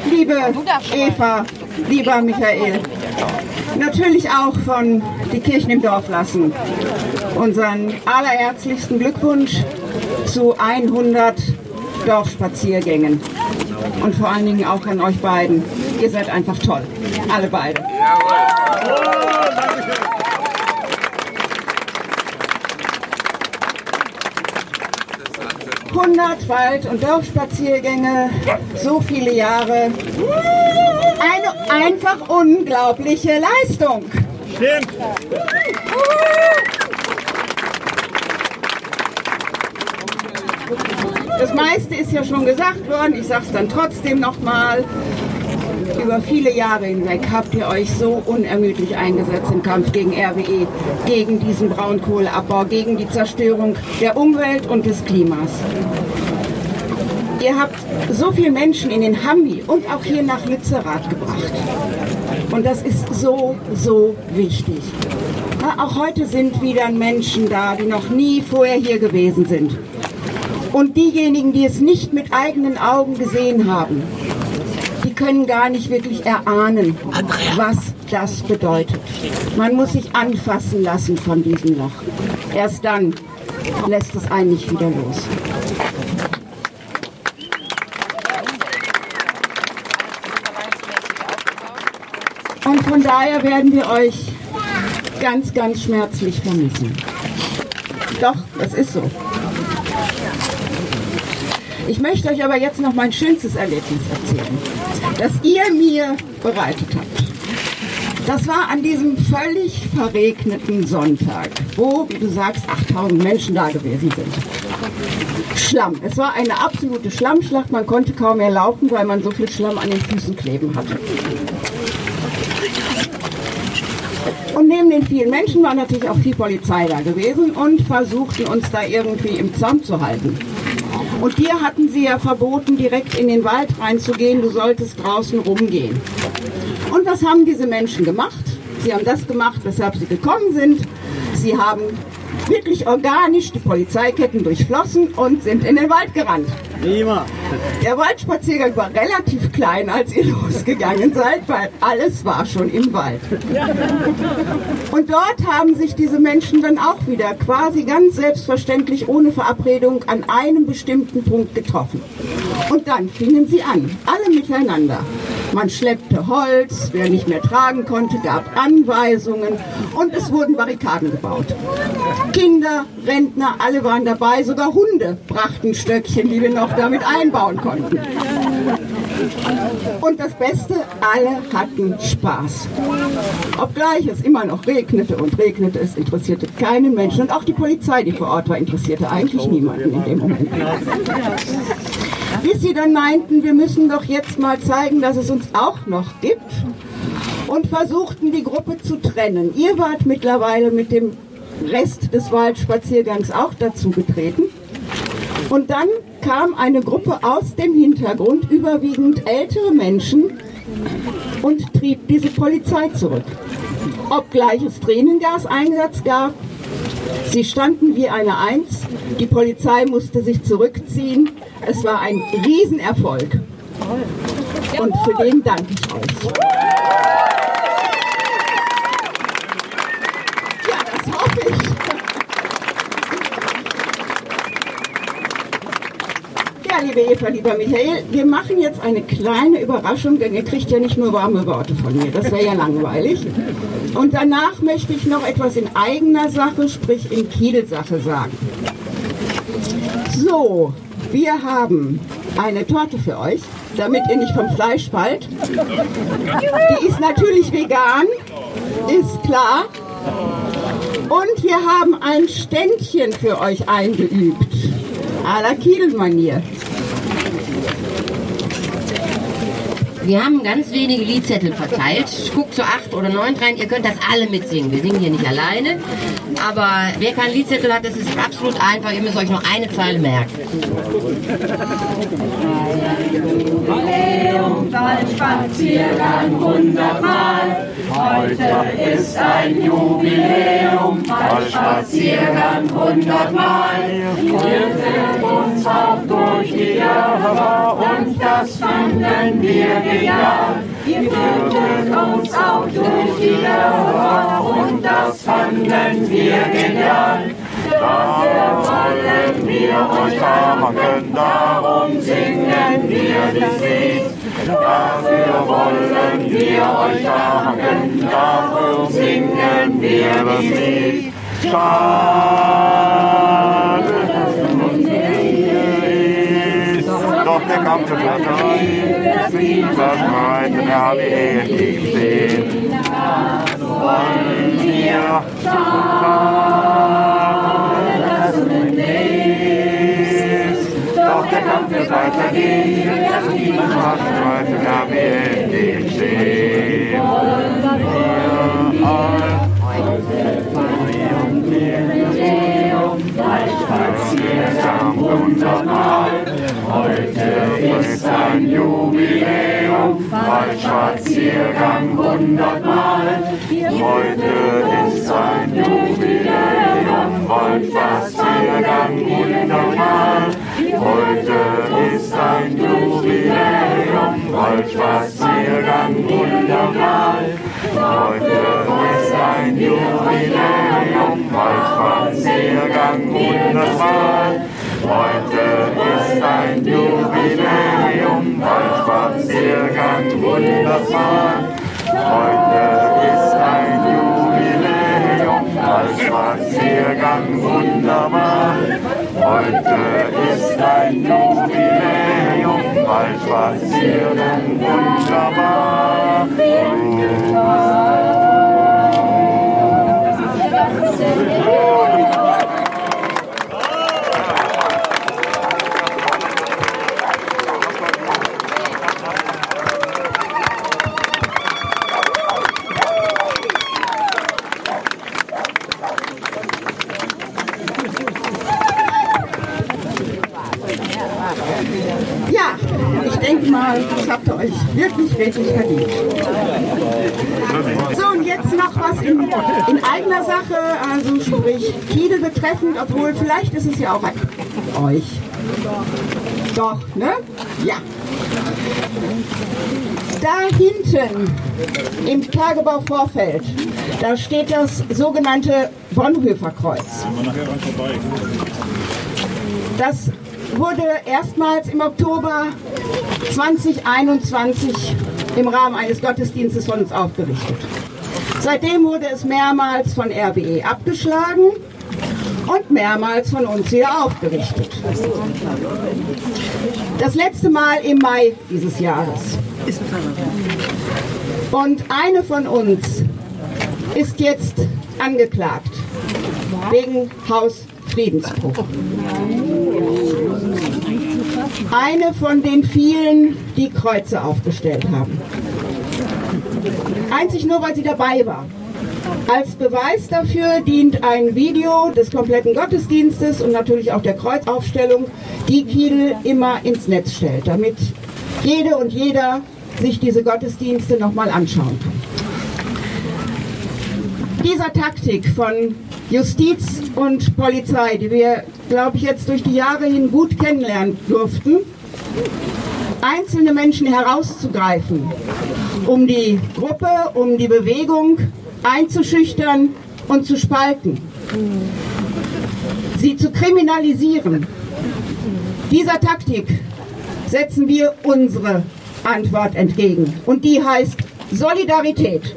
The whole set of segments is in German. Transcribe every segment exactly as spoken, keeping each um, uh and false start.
liebe Eva, lieber Michael, natürlich auch von die Kirchen im Dorf lassen. Unseren allerherzlichsten Glückwunsch zu hundert Dorfspaziergängen. Und vor allen Dingen auch an euch beiden. Ihr seid einfach toll. Alle beide. hundert Wald- und Dorfspaziergänge, so viele Jahre. Eine einfach unglaubliche Leistung. Stimmt. Das meiste ist ja schon gesagt worden, ich sage es dann trotzdem nochmal. Über viele Jahre hinweg habt ihr euch so unermüdlich eingesetzt im Kampf gegen R W E, gegen diesen Braunkohleabbau, gegen die Zerstörung der Umwelt und des Klimas. Ihr habt so viele Menschen in den Hambi und auch hier nach Lützerath gebracht. Und das ist so, so wichtig. Ja, auch heute sind wieder Menschen da, die noch nie vorher hier gewesen sind. Und diejenigen, die es nicht mit eigenen Augen gesehen haben, die können gar nicht wirklich erahnen, was das bedeutet. Man muss sich anfassen lassen von diesem Loch. Erst dann lässt es einen nicht wieder los. Und von daher werden wir euch ganz, ganz schmerzlich vermissen. Doch, das ist so. Ich möchte euch aber jetzt noch mein schönstes Erlebnis erzählen, das ihr mir bereitet habt. Das war an diesem völlig verregneten Sonntag, wo, wie du sagst, achttausend Menschen da gewesen sind. Schlamm. Es war eine absolute Schlammschlacht. Man konnte kaum mehr laufen, weil man so viel Schlamm an den Füßen kleben hatte. Und neben den vielen Menschen war natürlich auch viel Polizei da gewesen und versuchten uns da irgendwie im Zaum zu halten. Und dir hatten sie ja verboten, direkt in den Wald reinzugehen, du solltest draußen rumgehen. Und was haben diese Menschen gemacht? Sie haben das gemacht, weshalb sie gekommen sind. Sie haben wirklich organisch die Polizeiketten durchflossen und sind in den Wald gerannt. Prima. Der Waldspaziergang war relativ klein, als ihr losgegangen seid, weil alles war schon im Wald. Und dort haben sich diese Menschen dann auch wieder quasi ganz selbstverständlich ohne Verabredung an einem bestimmten Punkt getroffen. Und dann fingen sie an, alle miteinander. Man schleppte Holz, wer nicht mehr tragen konnte, gab Anweisungen und es wurden Barrikaden gebaut. Kinder, Rentner, alle waren dabei, sogar Hunde brachten Stöckchen, die wir noch damit einbauen konnten. Und das Beste, alle hatten Spaß. Obgleich es immer noch regnete und regnete, es interessierte keinen Menschen. Und auch die Polizei, die vor Ort war, interessierte eigentlich niemanden in dem Moment. Bis sie dann meinten, wir müssen doch jetzt mal zeigen, dass es uns auch noch gibt. Und versuchten, die Gruppe zu trennen. Ihr wart mittlerweile mit dem Rest des Waldspaziergangs auch dazu getreten. Und dann kam eine Gruppe aus dem Hintergrund, überwiegend ältere Menschen, und trieb diese Polizei zurück. Obgleich es Tränengaseinsatz gab, sie standen wie eine Eins, die Polizei musste sich zurückziehen. Es war ein Riesenerfolg. Und für den danke ich euch. Ja, das hoffe ich. Ja, liebe Eva, lieber Michael, wir machen jetzt eine kleine Überraschung, denn ihr kriegt ja nicht nur warme Worte von mir, das wäre ja langweilig. Und danach möchte ich noch etwas in eigener Sache, sprich in Kiel-Sache sagen. So, wir haben eine Torte für euch, damit ihr nicht vom Fleisch fallt. Die ist natürlich vegan, ist klar. Und wir haben ein Ständchen für euch eingeübt, à la Kiel-Manier. Wir haben ganz wenige Liedzettel verteilt. Guckt zu acht oder neun rein. Ihr könnt das alle mitsingen. Wir singen hier nicht alleine. Aber wer keinen Liedzettel hat, das ist absolut einfach. Ihr müsst euch noch eine Zeile merken. Waldspaziergang hundertmal. Heute ist ein Jubiläum, Waldspaziergang hundertmal. Wir führen uns auch durch die Jahre und das fanden wir genial. Wir führten uns auch durch die Jahre und das fanden wir genial. Dafür wollen wir euch danken, darum singen wir dieses Lied. Dafür wollen wir euch danken, darum singen wir das Lied. Schade, dass es uns hier ist, doch der Kampf für das Lied, das Streiten habe ich nicht gesehen. Wollen wir schade, dass es uns ist, doch der Kampf wird weitergehen, das Lied, das Streiten habe ich nicht gesehen. Wollen wir Waldspaziergang hundertmal. Heute ist ein Jubiläum, Waldspaziergang hundertmal. Heute ist ein Jubiläum, Waldspaziergang hundertmal. Heute ist ein Jubiläum, Waldspaziergang hundertmal. Heute ist ein Jubiläum, Waldspaziergang hundertmal. Heute ist ein Jubiläum, Waldspaziergang hundertmal. Heute ist ein Jubiläum, Waldspaziergang wunderbar. Heute ist ein Jubiläum, Waldspaziergang wunderbar. Ja, ich denke mal, das habt ihr euch wirklich redlich verdient. So, und jetzt noch was in, in eigener Sache, also sprich Kiel betreffend, obwohl vielleicht ist es ja auch ein euch. Doch, ne? Ja. Da hinten im Tagebauvorfeld, da steht das sogenannte Bonhoeffer-Kreuz. Das wurde erstmals im Oktober zweitausendeinundzwanzig im Rahmen eines Gottesdienstes von uns aufgerichtet. Seitdem wurde es mehrmals von R W E abgeschlagen und mehrmals von uns wieder aufgerichtet. Das letzte Mal im Mai dieses Jahres. Und eine von uns ist jetzt angeklagt wegen Hausfriedensbruch. Eine von den vielen, die Kreuze aufgestellt haben. Einzig nur, weil sie dabei war. Als Beweis dafür dient ein Video des kompletten Gottesdienstes und natürlich auch der Kreuzaufstellung, die Kiel immer ins Netz stellt, damit jede und jeder sich diese Gottesdienste nochmal anschauen kann. Dieser Taktik von Justiz und Polizei, die wir, glaube ich, jetzt durch die Jahre hin gut kennenlernen durften, einzelne Menschen herauszugreifen, um die Gruppe, um die Bewegung einzuschüchtern und zu spalten, sie zu kriminalisieren. Dieser Taktik setzen wir unsere Antwort entgegen und die heißt Solidarität.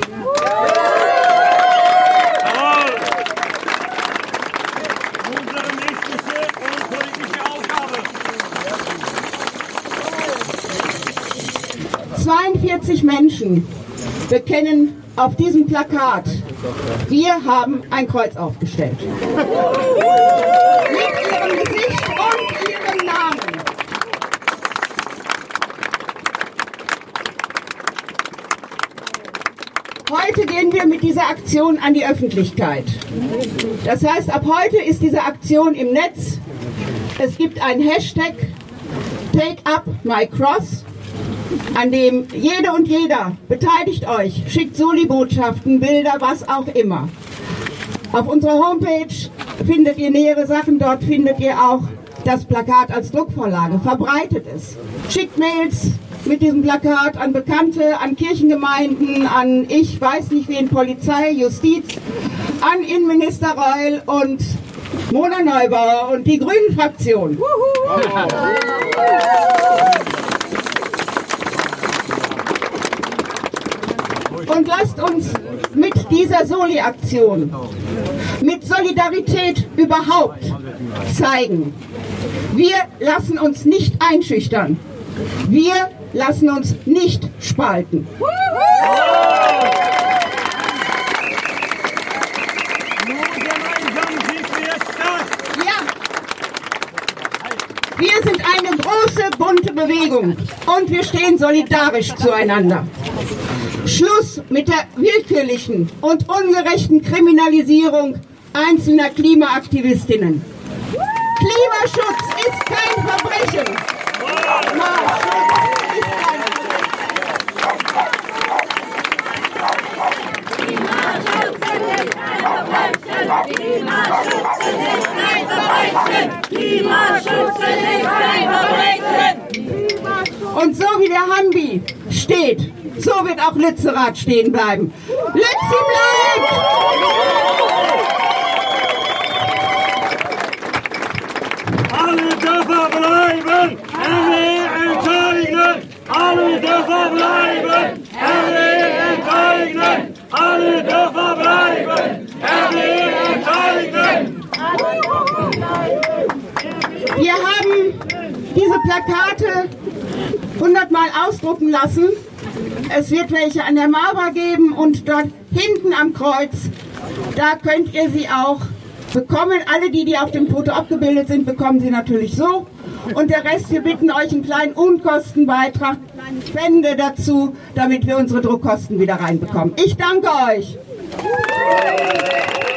zweiundvierzig Menschen bekennen auf diesem Plakat, wir haben ein Kreuz aufgestellt. Mit ihrem Gesicht und ihrem Namen. Heute gehen wir mit dieser Aktion an die Öffentlichkeit. Das heißt, ab heute ist diese Aktion im Netz. Es gibt einen Hashtag Take Up My Cross. an dem jede und jeder beteiligt euch, schickt Soli-Botschaften, Bilder, was auch immer. Auf unserer Homepage findet ihr nähere Sachen, dort findet ihr auch das Plakat als Druckvorlage. Verbreitet es. Schickt Mails mit diesem Plakat an Bekannte, an Kirchengemeinden, an ich weiß nicht wen, Polizei, Justiz, an Innenminister Reul und Mona Neubauer und die Grünen-Fraktion. Und lasst uns mit dieser Soli-Aktion, mit Solidarität überhaupt zeigen, wir lassen uns nicht einschüchtern. Wir lassen uns nicht spalten. Ja, wir sind eine große, bunte Bewegung und wir stehen solidarisch zueinander. Schluss mit der willkürlichen und ungerechten Kriminalisierung einzelner Klimaaktivistinnen. Klimaschutz ist kein Verbrechen. Und so wie der Hambi steht, so wird auch Lützerath stehen bleiben. Lützi bleibt! Alle Dörfer bleiben! R W enteignen! Alle Dörfer bleiben! R W enteignen! Alle Dörfer bleiben! R W enteignen! Wir haben diese Plakate hundertmal ausdrucken lassen. Es wird welche an der Mauer geben und dort hinten am Kreuz, da könnt ihr sie auch bekommen. Alle die, die auf dem Foto abgebildet sind, bekommen sie natürlich so. Und der Rest, wir bitten euch einen kleinen Unkostenbeitrag, eine kleine Spende dazu, damit wir unsere Druckkosten wieder reinbekommen. Ich danke euch.